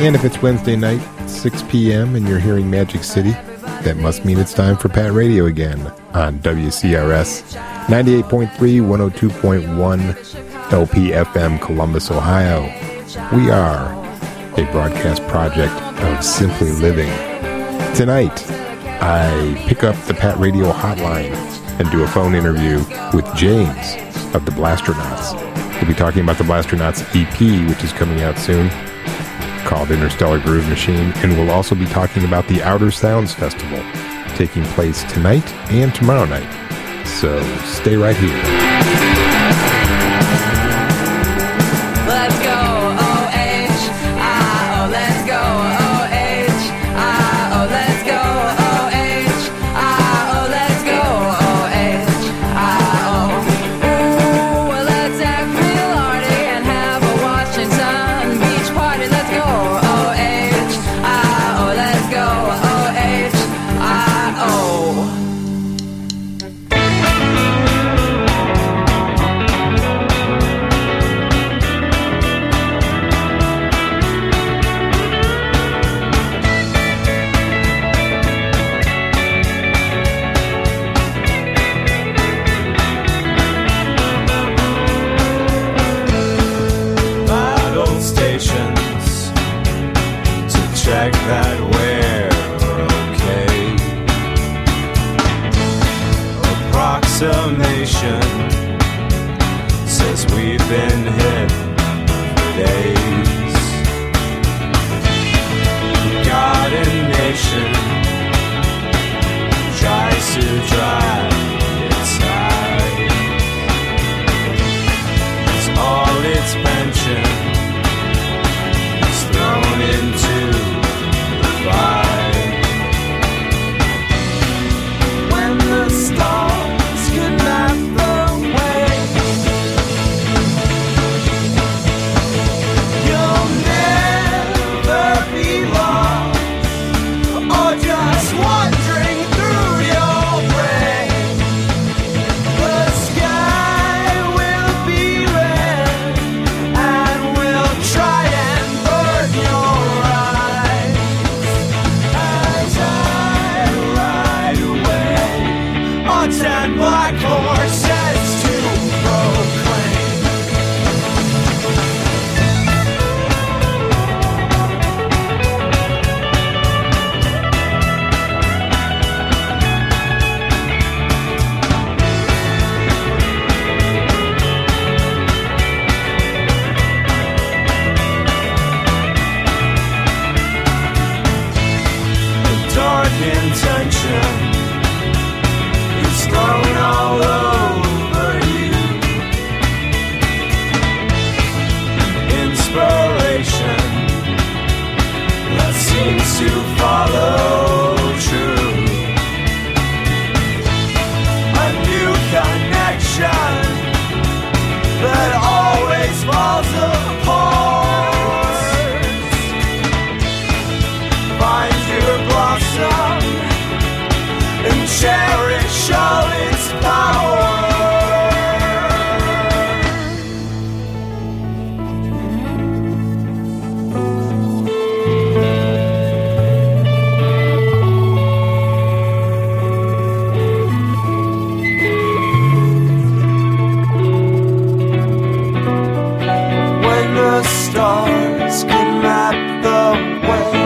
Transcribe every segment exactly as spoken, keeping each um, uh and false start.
And if it's Wednesday night, six p.m., and you're hearing Magic City, that must mean it's time for Pat Radio again on W C R S ninety-eight point three, one oh two point one L P F M, Columbus, Ohio. We are a broadcast project of Simply Living. Tonight, I pick up the Pat Radio hotline and do a phone interview with James of the Blastronauts. We'll be talking about the Blastronauts E P, which is coming out soon, called Interstellar Groove Machine, and we'll also be talking about the Outer Sounds Festival, taking place tonight and tomorrow night. So stay right here. Let's go, O H, I, oh, let's go, O H, I, oh, let's go, O H, I, oh, let's go, O H, I, oh. Ooh, well, let's act real arty and have a Washington Beach party. Let's go, O H, I, oh, let's go, O H, I, oh. Battle stations to check that we're okay. Approximation says we've been hit for days. God and nation tries to drive its eyes. It's all its pension is thrown into the fire. When the stars can map the way, you'll never be lost or just wandering through your brain. The sky will be red and we'll try and burn your eyes as I ride away on ten black horses to proclaim. The dark intention is thrown all over you. Inspiration that seems to follow true. A new connection that always falls apart. Find your blossom and cherish all its power. When the stars can map the way,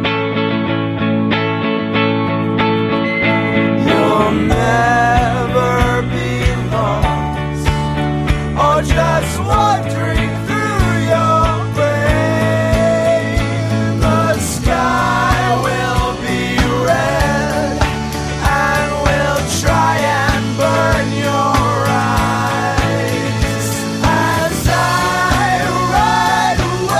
you'll never be lost or just wandering through your brain. The sky will be red and we'll try and burn your eyes as I ride away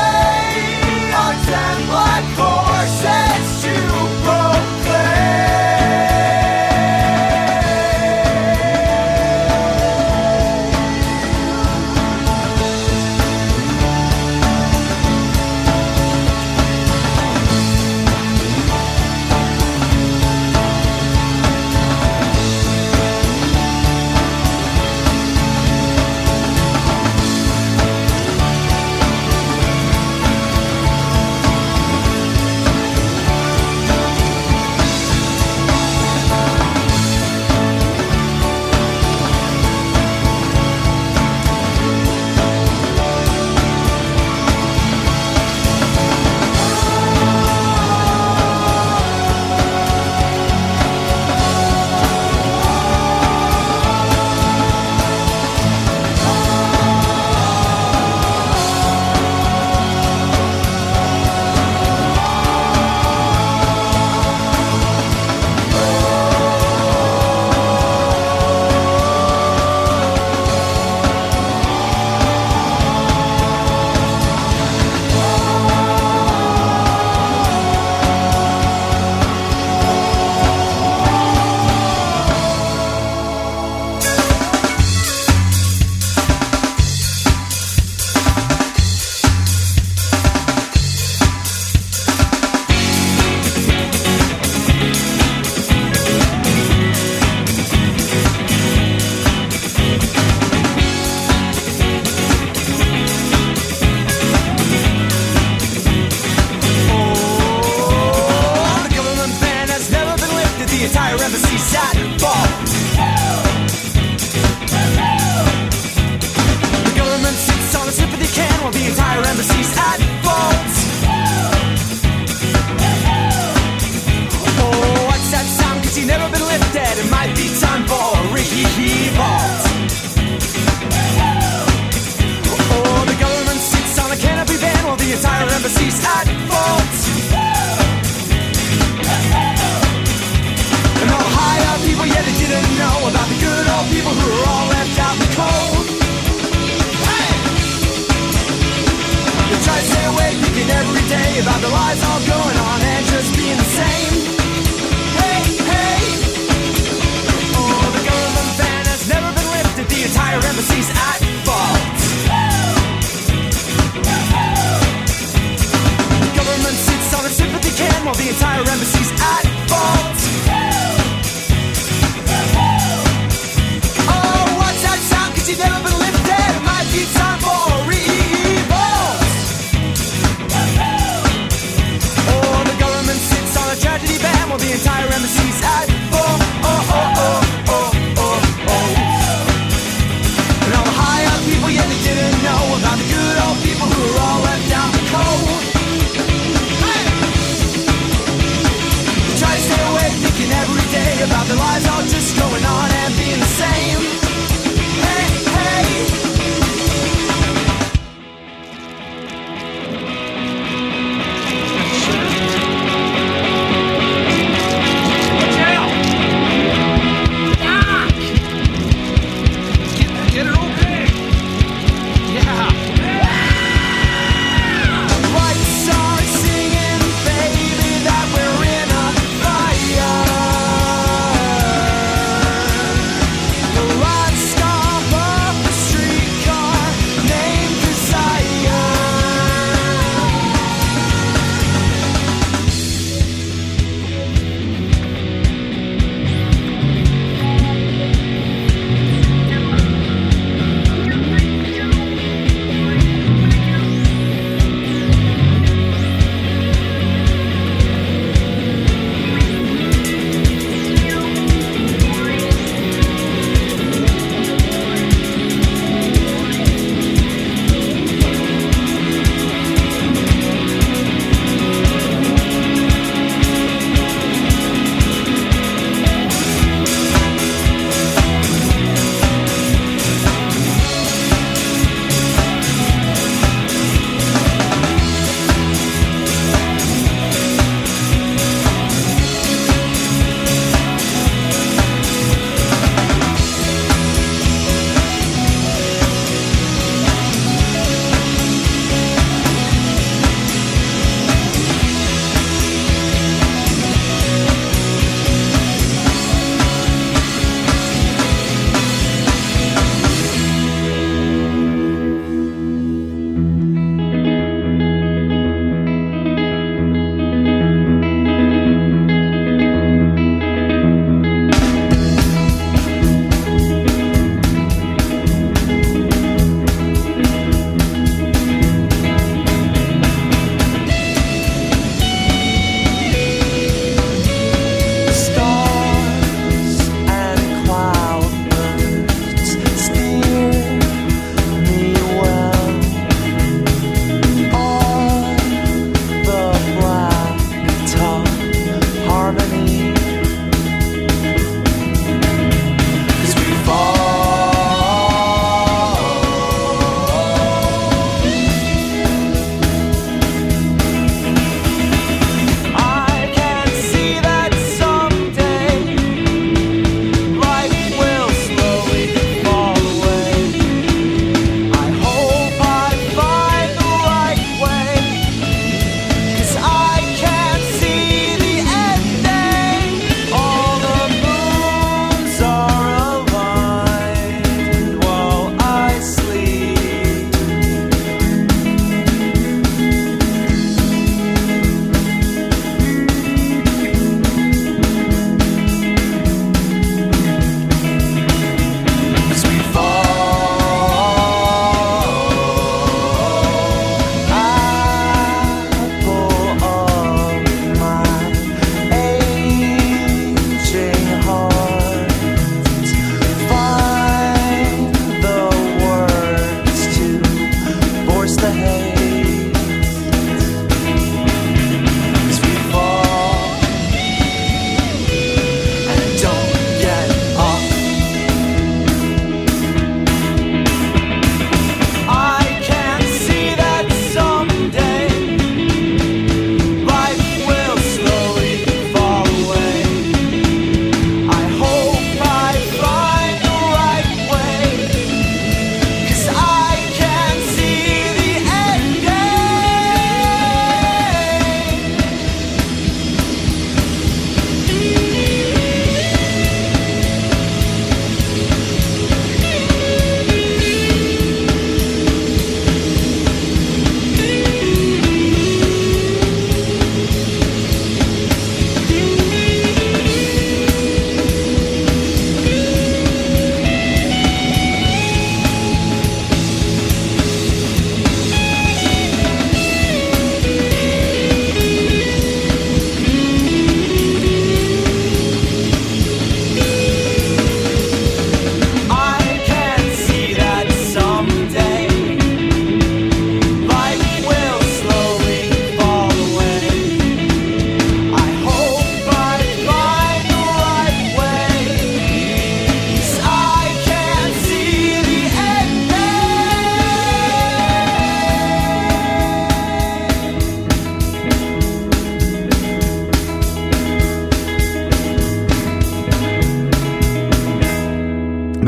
while the entire embassy's at fault. Oh, what's that sound? Cause you've never been lifted. It might be time for a revolt. Oh, the government sits on a canopy van while the entire embassy's at fault. And all the high up people, yeah, they didn't know about the good old people who were all left out in the cold. Hey! They try to stay awake, thinking every day about the lies all going on and just being the same. Hey, hey! Oh, the government ban has never been lifted, the entire embassy's at fault. The government sits on a sympathy can while the entire embassy's at fault. You've never been lifted, it might be time for a revolt. Oh,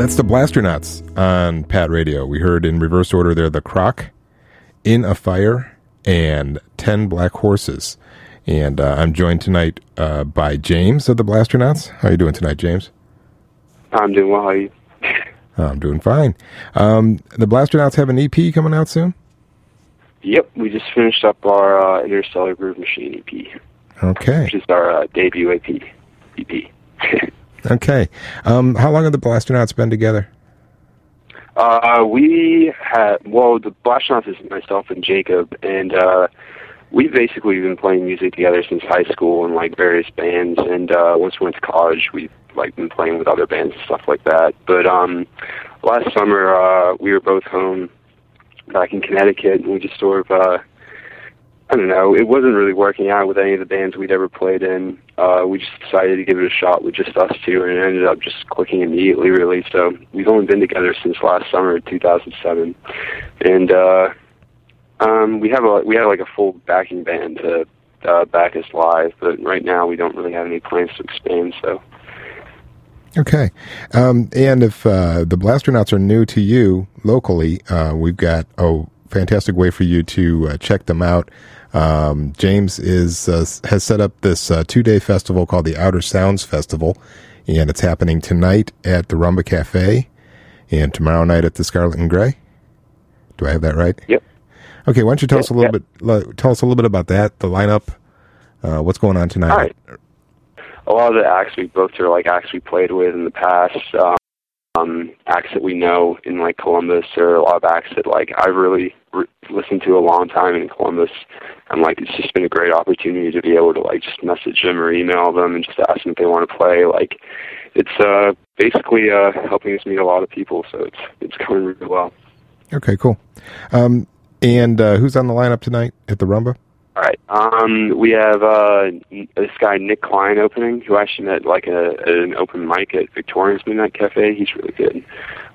That's the Blasternauts on Pat Radio. We heard in reverse order there, The Croc, In a Fire, and Ten Black Horses. And uh, I'm joined tonight uh, by James of the Blasternauts. How are you doing tonight, James? I'm doing well. How are you? I'm doing fine. Um, the Blasternauts have an E P coming out soon? Yep, we just finished up our uh, Interstellar Groove Machine E P. Okay. Which is our uh, debut A P. E P. Okay. Um, how long have the Blasternauts been together? Uh, we had, well, the Blasternauts is myself and Jacob, and uh, we've basically been playing music together since high school in, like, various bands, and uh, once we went to college, we've, like, been playing with other bands and stuff like that. But um, last summer, uh, we were both home back in Connecticut, and we just sort of, uh, I don't know, it wasn't really working out with any of the bands we'd ever played in. Uh, we just decided to give it a shot with just us two, and it ended up just clicking immediately, really. So we've only been together since last summer, two thousand seven, and uh, um, we have a we have like a full backing band to uh, back us live, but right now we don't really have any plans to expand. So. Okay. Um, and if uh, the Blasternauts are new to you locally, uh, we've got a fantastic way for you to uh, check them out. Um, James is uh, has set up this uh, two-day festival called the Outer Sounds Festival, and it's happening tonight at the Rumba Cafe and tomorrow night at the Scarlet and Gray. Do I have that right? Yep. Okay, why don't you tell yep, us a little yep. bit? Uh, tell us a little bit about that, the lineup, uh, what's going on tonight. All right. A lot of the acts we booked are like acts we played with in the past, um, um, acts that we know in like Columbus, or a lot of acts that like I've really re- listened to a long time in Columbus, and like it's just been a great opportunity to be able to like just message them or email them and just ask them if they want to play. Like it's uh, basically uh, helping us meet a lot of people, so it's it's going really well. Okay, cool. Um, and uh, who's on the lineup tonight at the Rumba? All right. Um, we have uh, this guy Nick Klein opening, who actually met like a, an open mic at Victoria's Midnight Cafe. He's really good.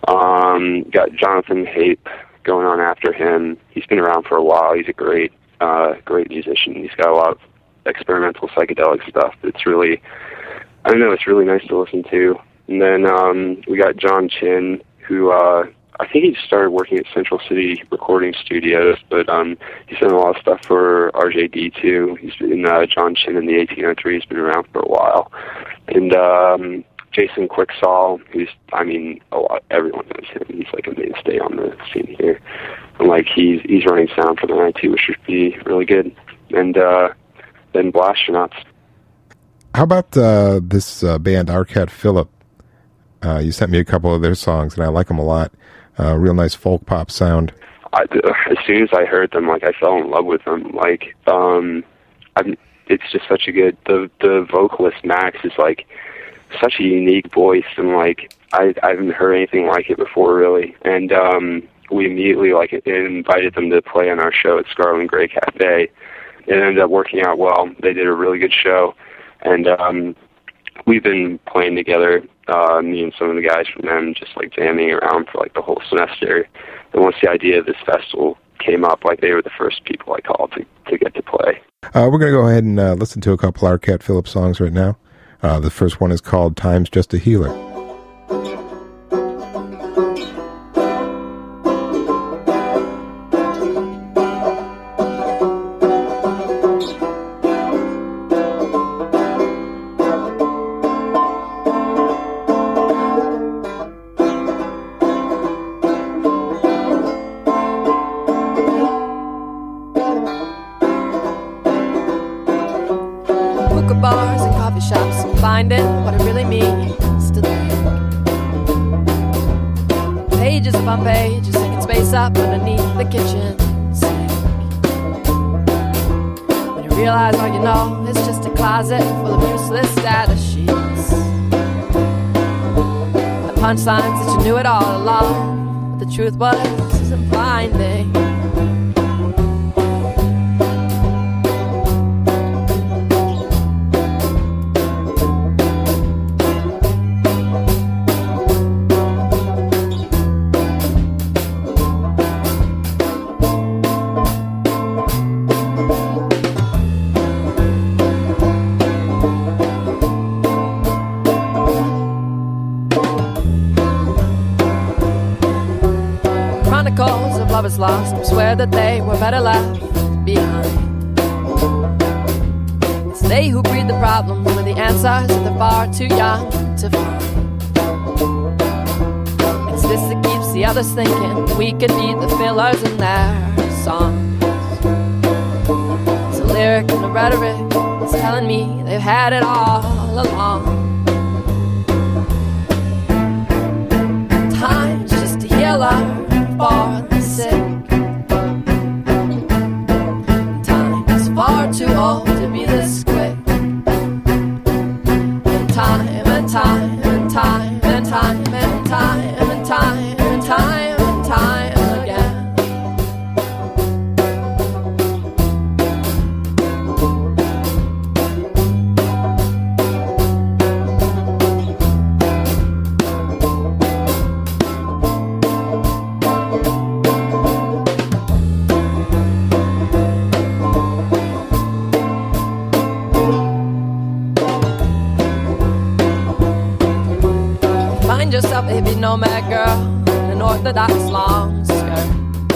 Um, got Jonathan Hape going on after him. He's been around for a while. He's a great, uh, great musician. He's got a lot of experimental psychedelic stuff. It's really, I don't know, it's really nice to listen to. And then um, we got John Chin, who uh, I think he started working at Central City Recording Studios, but um, he's done a lot of stuff for R J D too. He's been uh, John Chin in the eighteen oh three. He's been around for a while, and um, Jason Quicksall, who's I mean, a lot. Everyone knows him. He's like a mainstay on the scene here, and like he's he's running sound for the night too, which should be really good. And uh, then Blasternauts. How about uh, this uh, band Arcat Phillip? Uh, you sent me a couple of their songs, and I like them a lot. Uh, real nice folk pop sound. I, as soon as I heard them, like I fell in love with them. Like, um, I'm, it's just such a good. The the vocalist Max is like such a unique voice, and like I I haven't heard anything like it before, really. And um, we immediately like invited them to play on our show at Scarlet and Gray Cafe. It ended up working out well. They did a really good show, and um, we've been playing together. Uh, me and some of the guys from them just like jamming around for like the whole semester. And once the idea of this festival came up, like they were the first people I called to, to get to play. Uh, we're going to go ahead and uh, listen to a couple Arcat Phillip songs right now. Uh, the first one is called Time's Just a Healer. Bars and coffee shops, finding what it really means to think. Pages upon pages, taking space up underneath the kitchen sink. When you realize all you know is just a closet full of useless data sheets. The punchlines that you knew it all along, but the truth was isn't blinding. declared that they were better left behind. It's they who breed the problems with the answers that they're far too young to find. It's this that keeps the others thinking we could be the fillers in their songs. It's a lyric and a rhetoric that's telling me they've had it all along. Time's just a healer for the sick. Time is far too old to be this quick. And time and time and time and time and time and time and time and time again. Yourself a hippie nomad girl in an orthodox long skirt.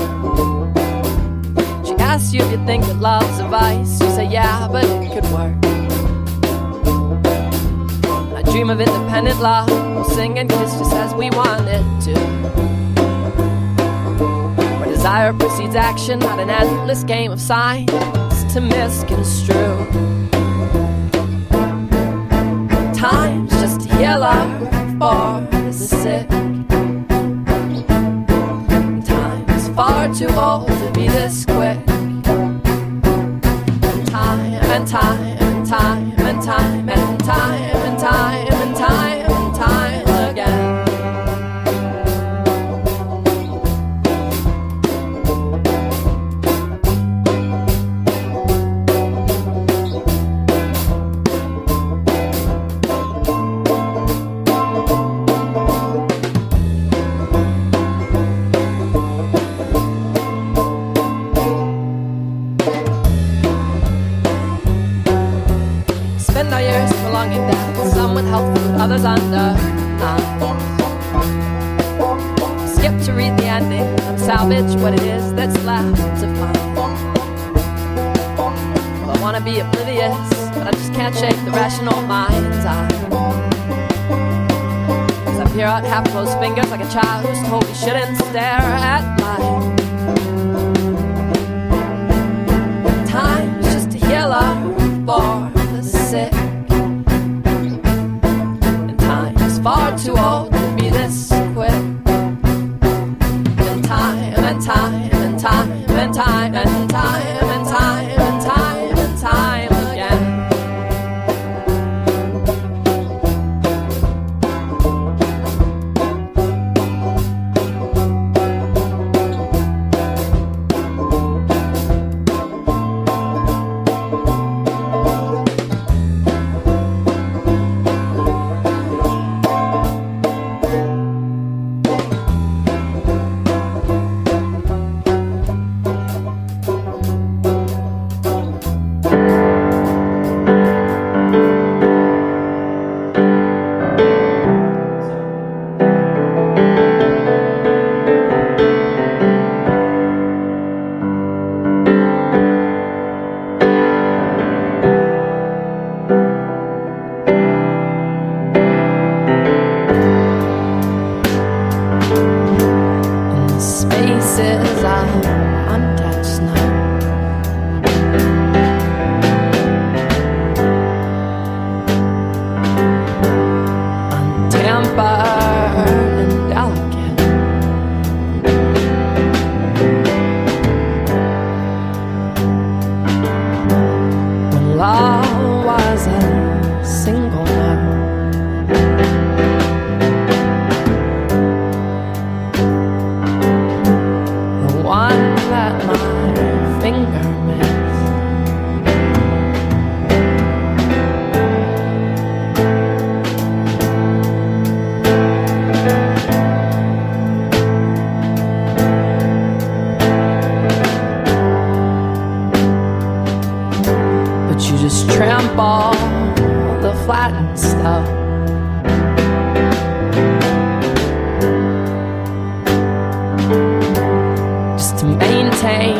She asks you if you think that love's a vice. You say yeah, but it could work. I dream of independent love. We'll sing and kiss just as we want it to. Where desire precedes action, not an endless game of signs to misconstrue. Time's just a healer for the sick. Time is far too old to be this quick. Time and time and time and time and time and time and time and time again. Others under nine. Skip to read the ending and salvage what it is that's left to find. Well, I want to be oblivious, but I just can't shake the rational mind's eye. As I peer out half-closed fingers like a child who's told he shouldn't stare at life. Time's just a healer for the sick. Far too old to be this quick. And time and time and time and time and time and time and time and time again. maintain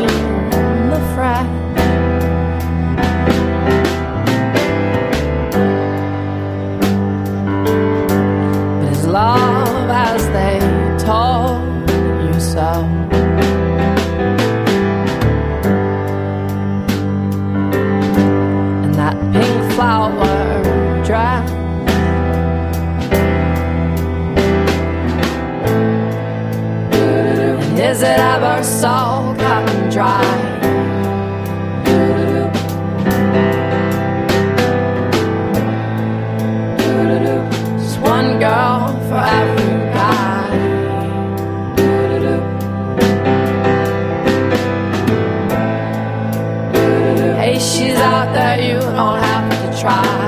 dry. Just one girl for every guy. Hey, she's out there, you don't have to try.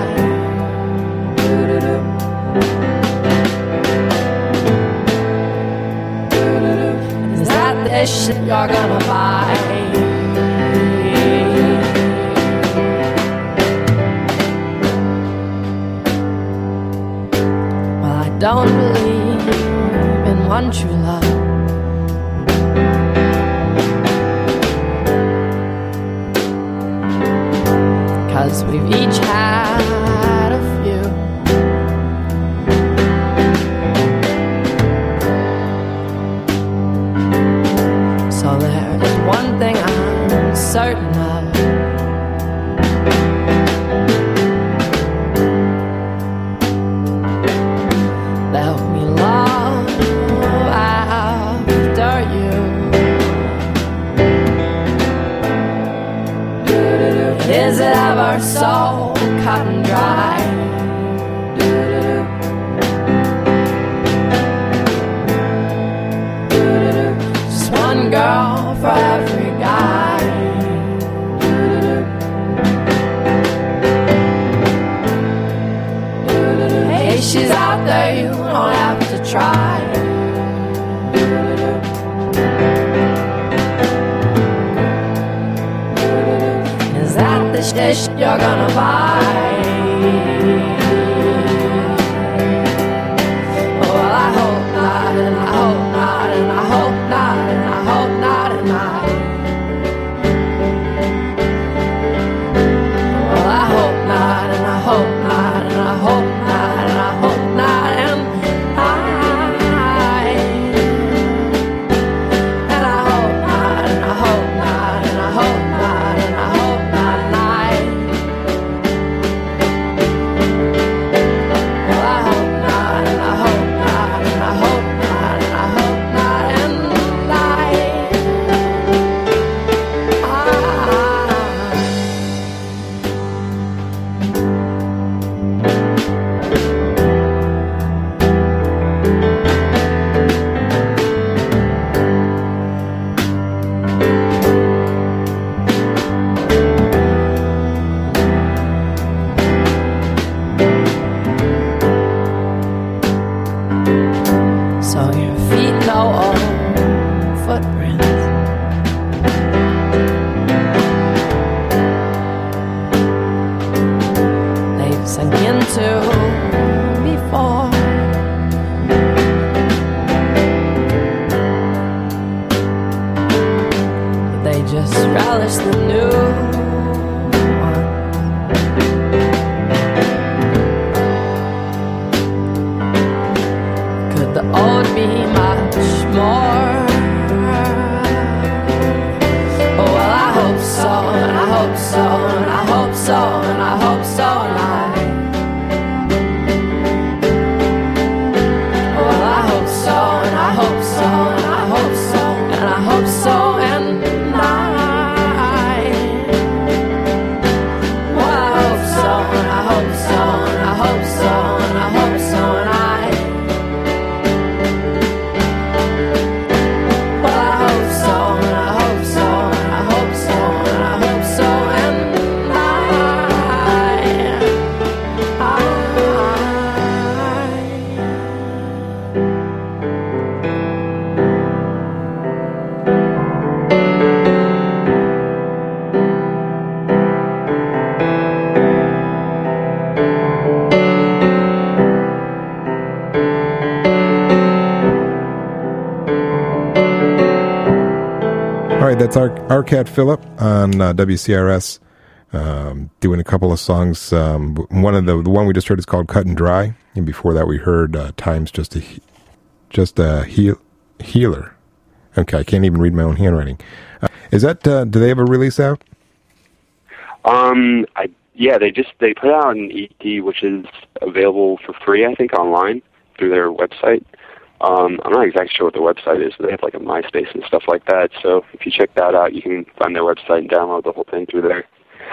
Is that the shit you're gonna buy? Well, I don't believe in one true love. Cause we've each had a few. So there is one thing I'm certain of. There'll be love after you. Is it ever so cut and dry? Just one girl for every guy. Hey, she's out there, you don't have to try. Is that the shit you're gonna buy? Well, I hope not, and I hope not, and I hope not, and I hope not, and I. Well, I hope not, and I hope not, and I hope not, and I hope not, and I. And I hope not, and I hope not, and I hope not, and I hope not, and I. Well, I hope not, and I hope not, and I hope not, and I hope not, and I. So your feet know all footprints. They've sunk into before. But they just relish the new one. Could the old be much more? Oh, well, I hope so, and I hope so, and I hope so, and I hope so, and I. Oh, well, I hope so, and I hope so, and I hope so, and I hope so, and I. Well, I hope so, and I hope so, and I hope so, and I hope so, and I. Well, I hope so, and I hope so, and I hope so, and I hope so, and I. All right, that's our, our cat Philip on uh, W C R S, um, doing a couple of songs. Um, one of the the one we just heard is called "Cut and Dry," and before that we heard uh, "Time's Just a he- Just a heal- Healer." Okay, I can't even read my own handwriting. Uh, is that uh, do they have a release out? Um, I yeah, they just they put out an E P which is available for free, I think, online through their website. Um, I'm not exactly sure what their website is, but they have like a MySpace and stuff like that. So if you check that out, you can find their website and download the whole thing through there.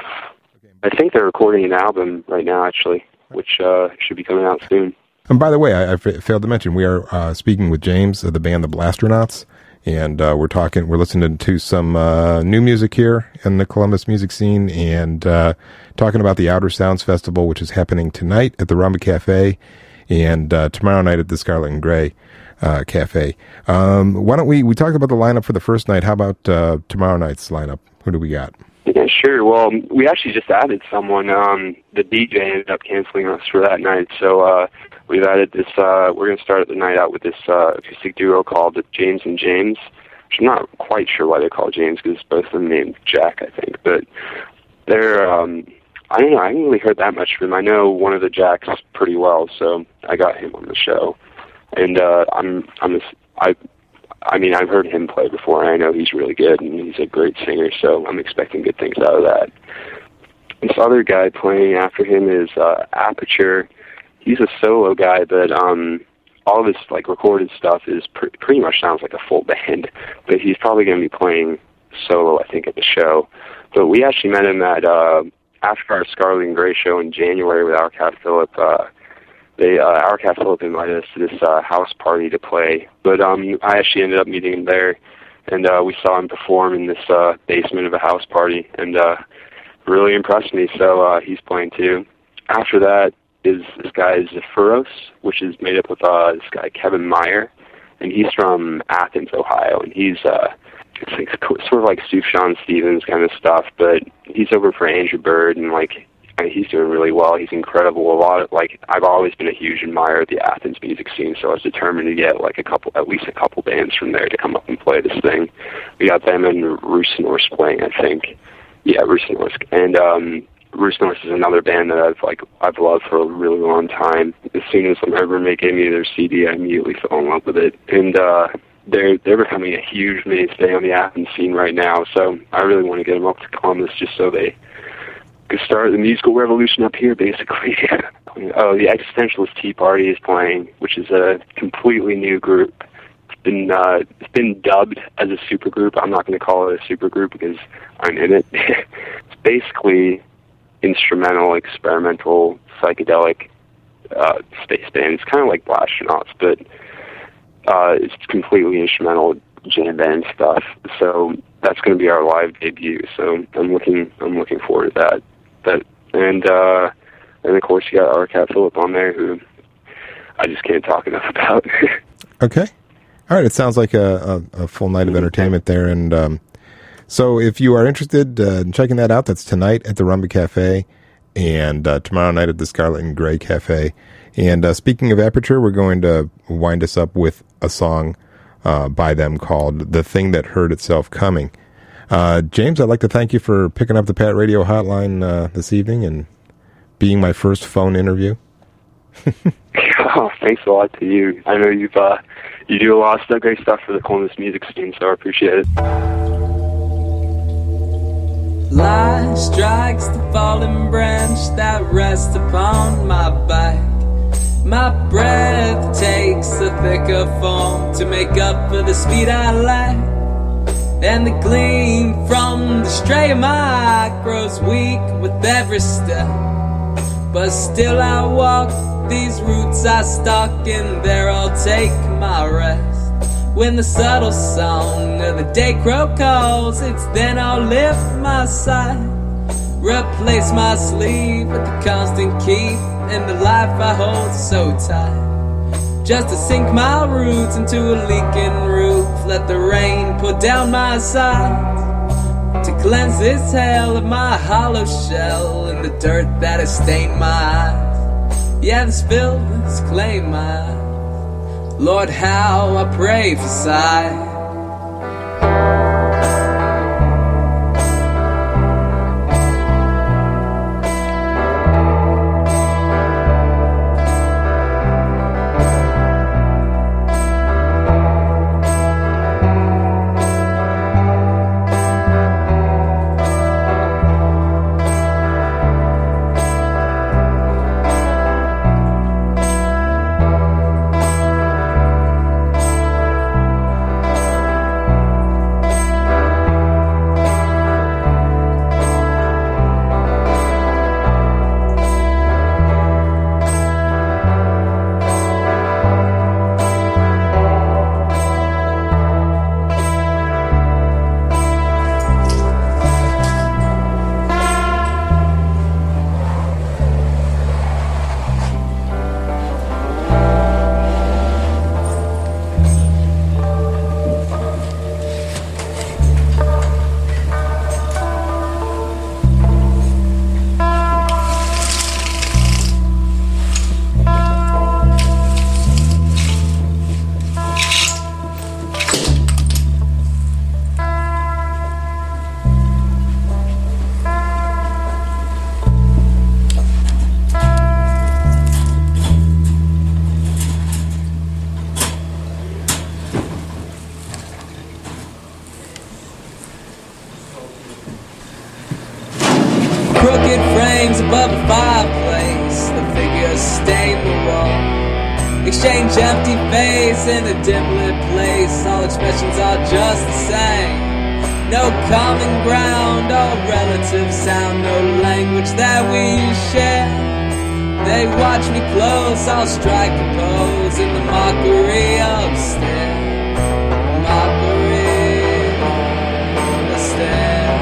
I think they're recording an album right now, actually, which uh, should be coming out soon. And by the way, I, I f- failed to mention, we are uh, speaking with James of the band The Blastronauts, and uh, we're talking, we're listening to some uh, new music here in the Columbus music scene, and uh, talking about the Outer Sounds Festival, which is happening tonight at the Rumba Cafe, and uh, tomorrow night at the Scarlet and Gray uh, Cafe. Um, why don't we, we talked about the lineup for the first night, how about uh, tomorrow night's lineup? Who do we got? Yeah, sure. Well, we actually just added someone. Um, the D J ended up canceling us for that night, so uh, we've added this. Uh, we're going to start the night out with this uh, acoustic duo called James and James, which I'm not quite sure why they're called James, because both of them named Jack, I think. But they're, um, I don't know, I haven't really heard that much from them. I know one of the Jacks pretty well, so I got him on the show. And uh, I'm, I'm, a, I. I mean, I've heard him play before, and I know he's really good, and he's a great singer, so I'm expecting good things out of that. This other guy playing after him is uh, Aperture. He's a solo guy, but um, all of his like recorded stuff is pr- pretty much sounds like a full band, but he's probably going to be playing solo, I think, at the show. But we actually met him at, uh, after our Scarlet and Gray show in January with Our Cat Phillip. Uh, They, uh, Our Cat Phillip invited us to this uh, house party to play, but um, I actually ended up meeting him there, and uh, we saw him perform in this uh, basement of a house party, and uh, really impressed me, so uh, he's playing too. After that is this guy Zephyros, which is made up of uh, this guy Kevin Meyer, and he's from Athens, Ohio, and he's uh, it's like, sort of like Sufjan Stevens kind of stuff, but he's over for Andrew Bird, and like, he's doing really well. He's incredible. A lot of, like, I've always been a huge admirer of the Athens music scene, so I was determined to get like a couple, at least a couple bands from there to come up and play this thing. We got them and Rusnorsk playing, I think. Yeah, Rusnorsk. And um, Rusnorsk is another band that I've like I've loved for a really long time. As soon as I ever make any of their C D, I immediately fell in love with it. And uh, they're they're becoming a huge mainstay on the Athens scene right now. So I really want to get them up to Columbus just so they start the musical revolution up here, basically. Oh, the Existentialist Tea Party is playing, which is a completely new group. It's been uh, it's been dubbed as a supergroup. I'm not going to call it a supergroup because I'm in it. It's basically instrumental, experimental, psychedelic uh, space band. It's kind of like Blastronauts, but uh, it's completely instrumental jam band stuff. So that's going to be our live debut. So I'm looking I'm looking forward to that. That and uh, and of course you got Our Cat Phillip on there, who I just can't talk enough about. Okay, all right. It sounds like a, a, a full night of entertainment there, and um, so if you are interested uh, in checking that out, that's tonight at the Rumba Cafe, and uh, tomorrow night at the Scarlet and Gray Cafe. And uh, speaking of Aperture, we're going to wind us up with a song uh, by them called "The Thing That Heard Itself Coming." Uh, James, I'd like to thank you for picking up the Pat Radio hotline uh, this evening and being my first phone interview. Oh, thanks a lot to you. I know you've uh, you do a lot of stuff, great stuff for the Columbus music scene, so I appreciate it. Light strikes the fallen branch that rests upon my back. My breath takes a thicker form to make up for the speed I lack. And the gleam from the stray of my eye grows weak with every step. But still I walk these routes I stalk, and there I'll take my rest. When the subtle song of the day crow calls, it's then I'll lift my sight, replace my sleep with the constant keep in the life I hold so tight. Just to sink my roots into a leaking roof, let the rain pour down my sides, to cleanse this hell of my hollow shell and the dirt that has stained my eyes. Yeah, this filth has claimed my eyes. Lord, how I pray for sight. the fireplace, the figures stain the wall. Exchange empty face in a dim-lit place. All expressions are just the same. No common ground, all relative sound. No language that we share. They watch me close, I'll strike a pose in the mockery of stare. Mockery of the stare.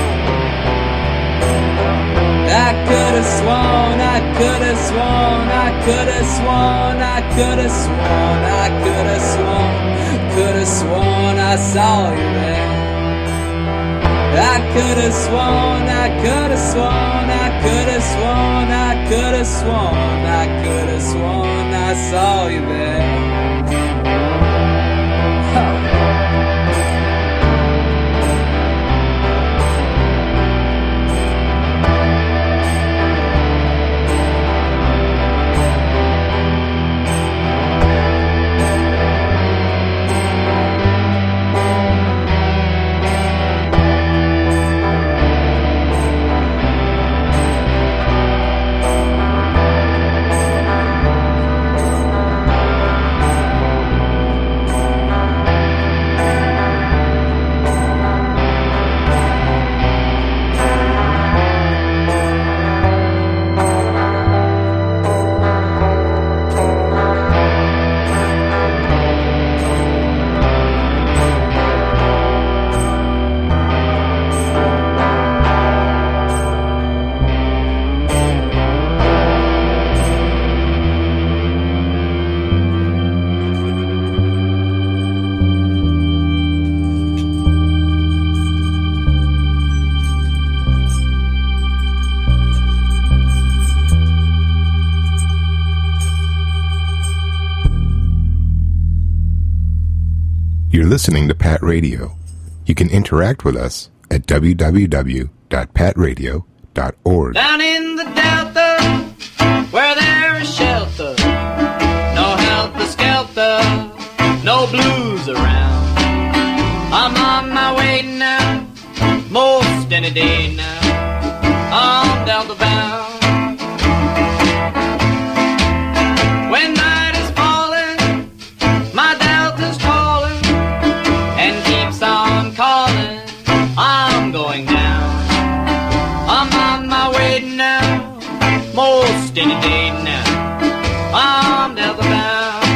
I could've sworn, I could've sworn, I could've sworn, I could've sworn, I could've sworn, could've sworn I saw you there. I could've sworn, I could've sworn, I could've sworn, I could've sworn, I could've sworn I saw you there. Huh. You're listening to Pat Radio. You can interact with us at w w w dot pat radio dot org. Down in the Delta, where there is shelter, no helter-skelter, no blues around. I'm on my way now, most any day now, I'm Delta bound. When night is falling, my Delta's calling, and keeps on calling, I'm going down. I'm on my way now, most any day now, I'm Delta bound.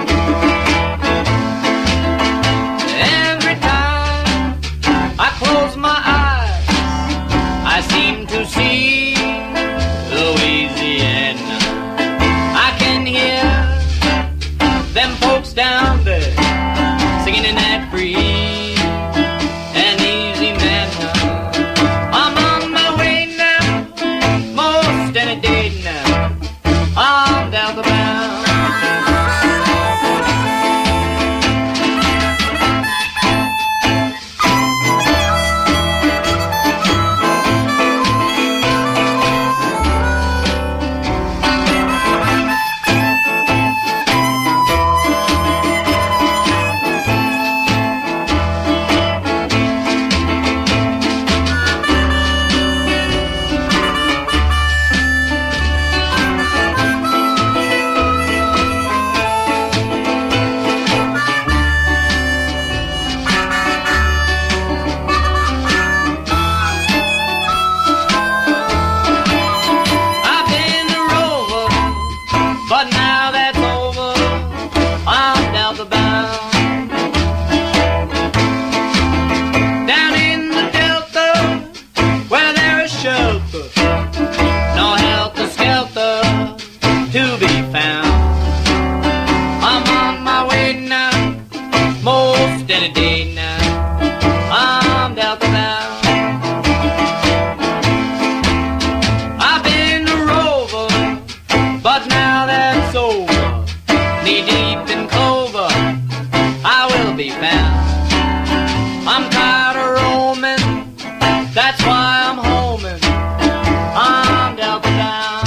Every time I close my eyes, I seem to see Louisiana. I can hear them folks down there singing in that free and easy manner. I'm on my way now, most any day now, I'm Delta bound. I've been a rover, but now that's over, I'm Delta bound. Down in the Delta, where there is shelter, no helter-skelter to be found. I'm on my way now, most any day now, I'm Delta bound. I've been a rover, but now that's over. Knee deep in clover, I will be found. I'm tired of roaming, that's why I'm homing, I'm Delta bound.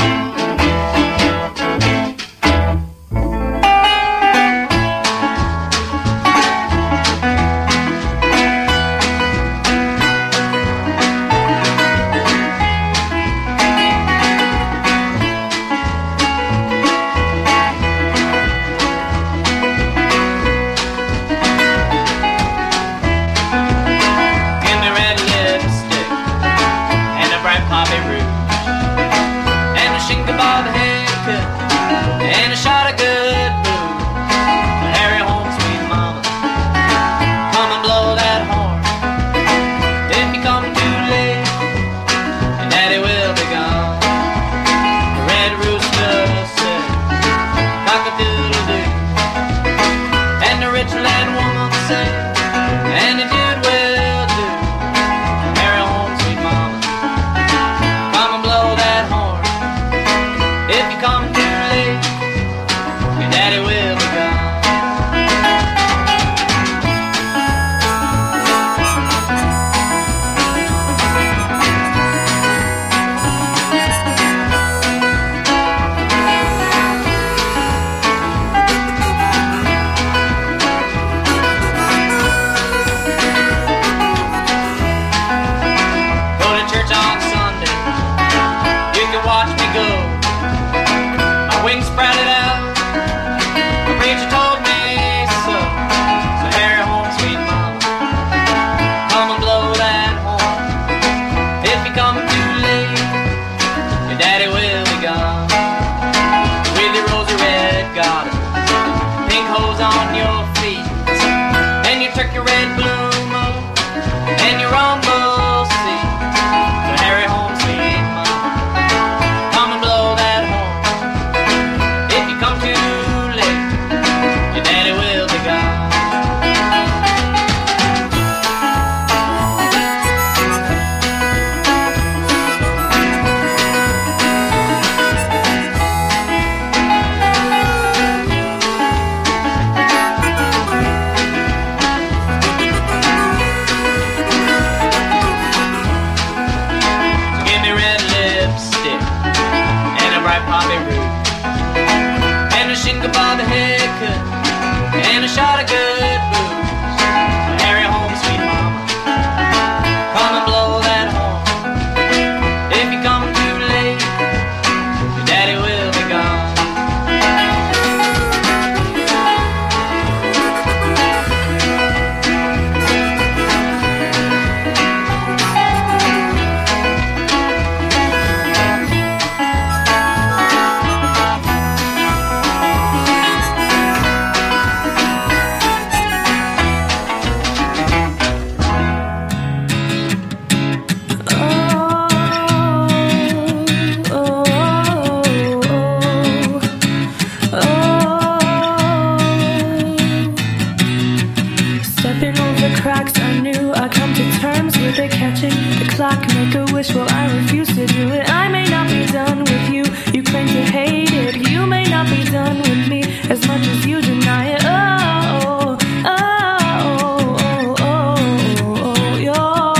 clock, make a wish, well I refuse to do it. I may not be done with you, you claim to hate it. You may not be done with me, as much as you deny it. Oh, oh, oh, oh, oh, oh, yo.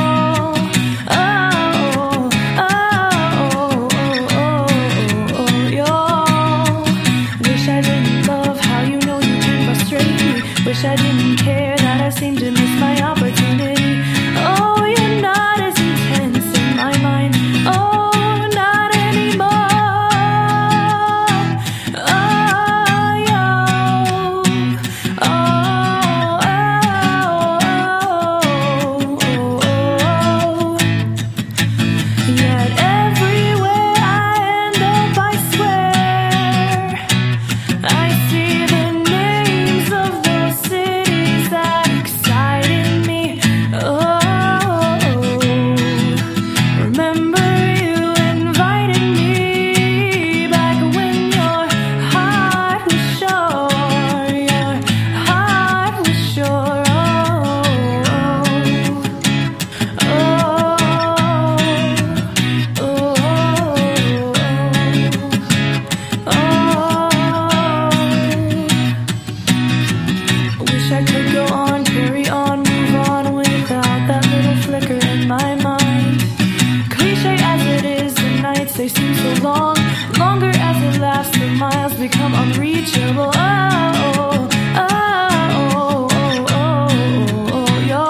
Oh, oh, oh, oh, yo. Wish I didn't love how you know you can frustrate me. Wish I didn't care that I seem to miss my opportunity. Oh, you're not as intense in my mind. Oh, not anymore. Oh, yo. Oh, oh, oh, oh. Yet everywhere I end up, I swear, I see the names of those cities that excited me. Oh, remember you invited me back when your heart was sure, your heart was sure. Oh, oh, oh, oh. Wish I could go on, carry on, move on without that little flicker in my mind. Cliche as it is, the nights they seem so long. Longer as it lasts, the miles become unreachable. Oh, oh, oh, oh, oh, oh, yo.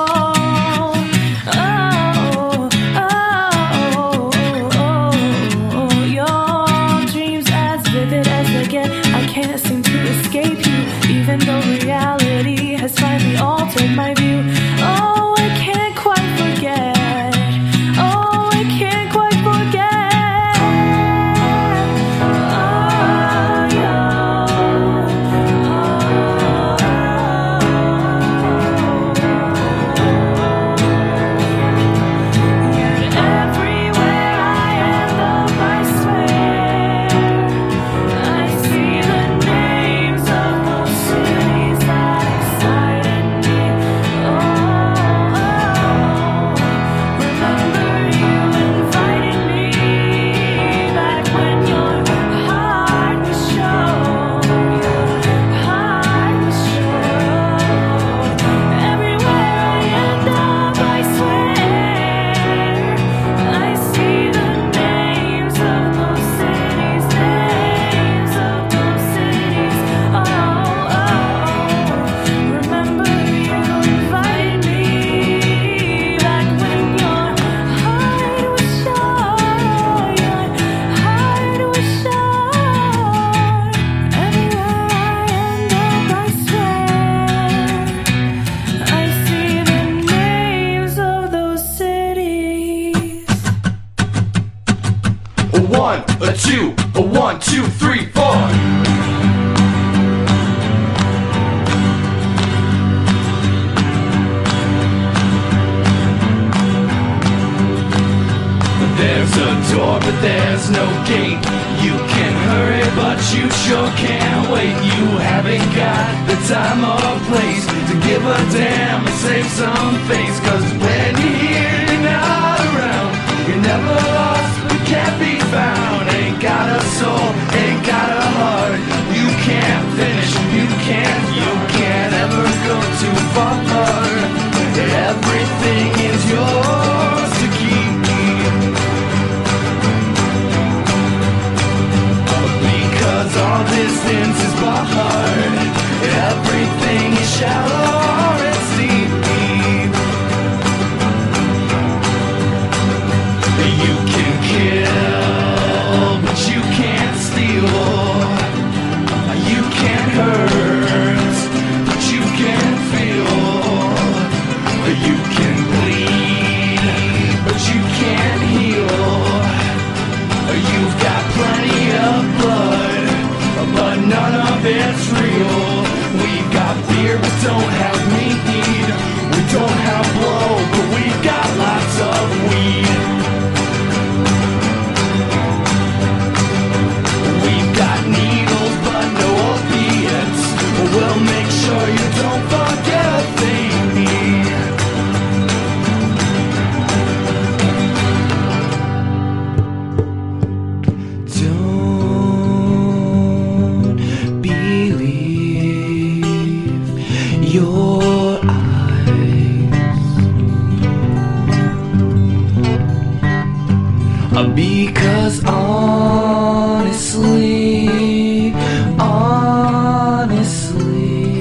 Oh, oh, oh, oh, yo. Dreams as vivid as they get, I can't seem to escape you, even though reality has finally altered my view. Oh, I can't quite forget. Oh, I can't quite forget. Oh, yo. Yet everywhere I end up, I swear, I see the names of those cities that excited me. Oh, remember you invited me back when your heart was sure, your heart was sure. Everywhere I end up, I swear, I see the names of those cities, names of those cities. Oh, oh, remember you invited me back when your heart was sure, your heart was sure. Everywhere I end up, I swear, I see the names of those cities. A one, a two, a one, two, three, four. There's a door, but there's no gate. You can hurry, but you sure can't wait. You haven't got the time or place to give a damn and save some face. Cause when you're here, you're not around. You're never lost, but can't be found. Ain't got a soul, ain't got a heart. You can't finish, you can't, you can't ever go too far. Everything is yours to keep. Because all distance is barred. Everything is shallow and steep. You can kill, but you can't steal. You can't hurt, but you can feel. You can bleed, but you can't heal. You've got plenty of blood, but none of it's real. We've got beer, but don't have mead. We don't have blow, but we've got lots of weed. Because honestly, honestly,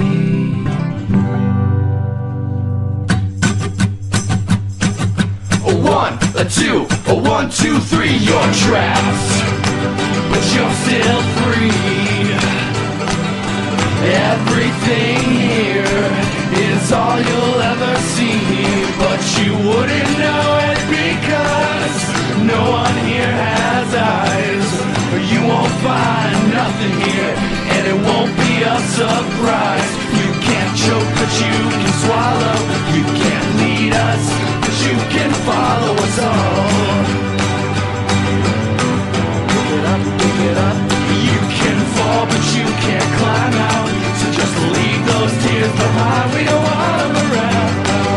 a one, a two, a one, two, three, you're trapped, but you're still free. Everything here is all you'll ever see, but you wouldn't know it because no one here has eyes. You won't find nothing here, and it won't be a surprise. You can't choke, but you can swallow. You can't lead us, but you can follow us all. Pick it up, pick it up. You can fall, but you can't climb out. So just leave those tears behind. We don't want them around.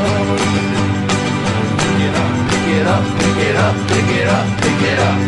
Pick it up, pick it up, pick it up, pick it up, pick it up.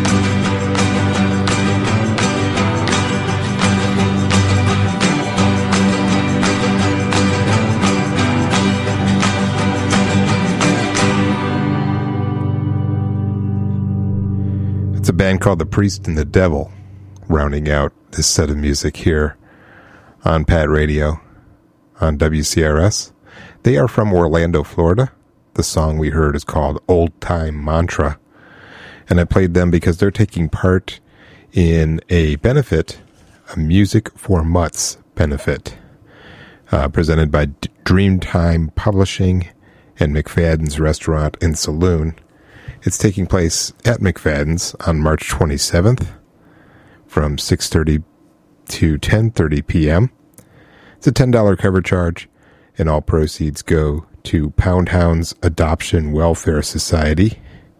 It's a band called The Priest and the Devil, rounding out this set of music here on Pat Radio on W C R S. They are from Orlando, Florida. The song we heard is called Old Time Mantra, and I played them because they're taking part in a benefit, a Music for Mutts benefit, uh, presented by D- Dreamtime Publishing and McFadden's Restaurant and Saloon. It's taking place at McFadden's on March twenty-seventh from six thirty to ten thirty p.m. It's a ten dollars cover charge, and all proceeds go to Pound Hounds Adoption Welfare Society.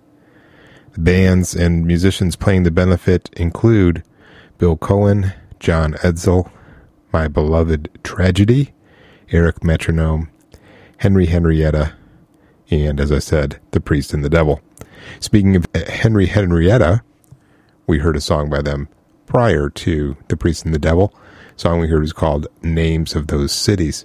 The bands and musicians playing the benefit include Bill Cohen, John Edsel, My Beloved Tragedy, Eric Metronome, Henry Henrietta, and, as I said, The Priest and the Devil. Speaking of Henry Henrietta, we heard a song by them prior to The Priest and the Devil. The song we heard was called Names of Those Cities.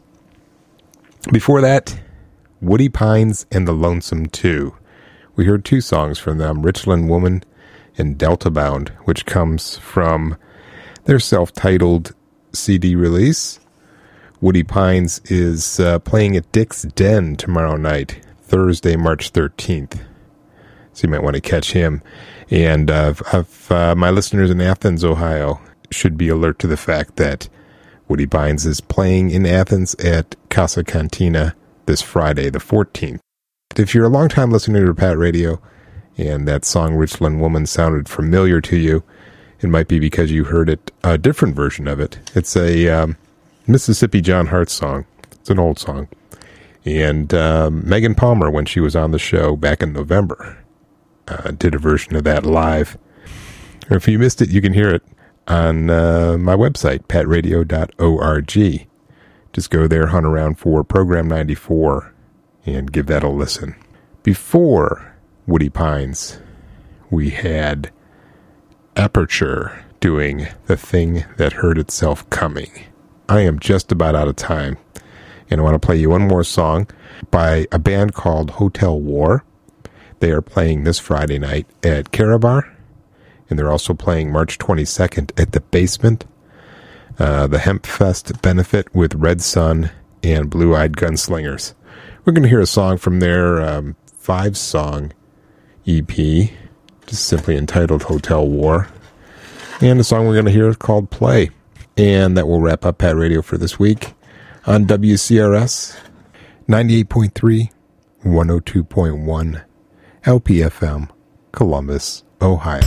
Before that, Woody Pines and the Lonesome Two. We heard two songs from them, Richland Woman and Delta Bound, which comes from their self-titled C D release. Woody Pines is uh, playing at Dick's Den tomorrow night, Thursday, March thirteenth. So you might want to catch him. And uh, if, uh, my listeners in Athens, Ohio, should be alert to the fact that Woody Pines is playing in Athens at Casa Cantina this Friday, the fourteenth. If you're a longtime listener to Pat Radio and that song Richland Woman sounded familiar to you, it might be because you heard it, a different version of it. It's a um, Mississippi John Hart song. It's an old song. And um, Megan Palmer, when she was on the show back in November, uh, did a version of that live. Or if you missed it, you can hear it on uh, my website, pat radio dot org. Just go there, hunt around for Program ninety-four, and give that a listen. Before Woody Pines, we had Aperture doing The Thing That Heard Itself Coming. I am just about out of time, and I want to play you one more song by a band called Hotel War. They are playing this Friday night at Carabar, and they're also playing March twenty-second at the Basement, uh, the Hemp Fest benefit with Red Sun and Blue Eyed Gunslingers. We're going to hear a song from their um, five-song E P, just simply entitled Hotel War. And the song we're going to hear is called Play. And that will wrap up Pat Radio for this week on W C R S ninety-eight point three, one oh two point one, L P F M, Columbus, Ohio.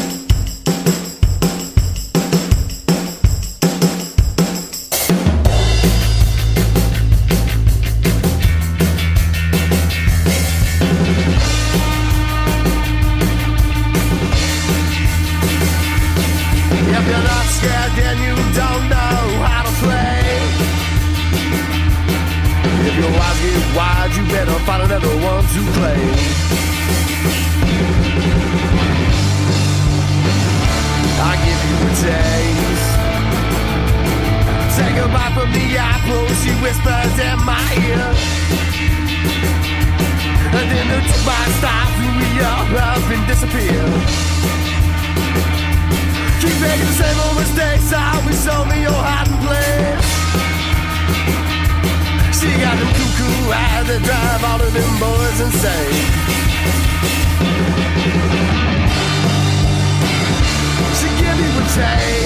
If you're not scared, then you don't know how to play. If your eyes get wide, you better find another one to play. I give you a taste. Take a bite from the apple, she whispers in my ear. And then the two-by stops, we up, up and disappear. that drive all of them boys insane. She give you a chain.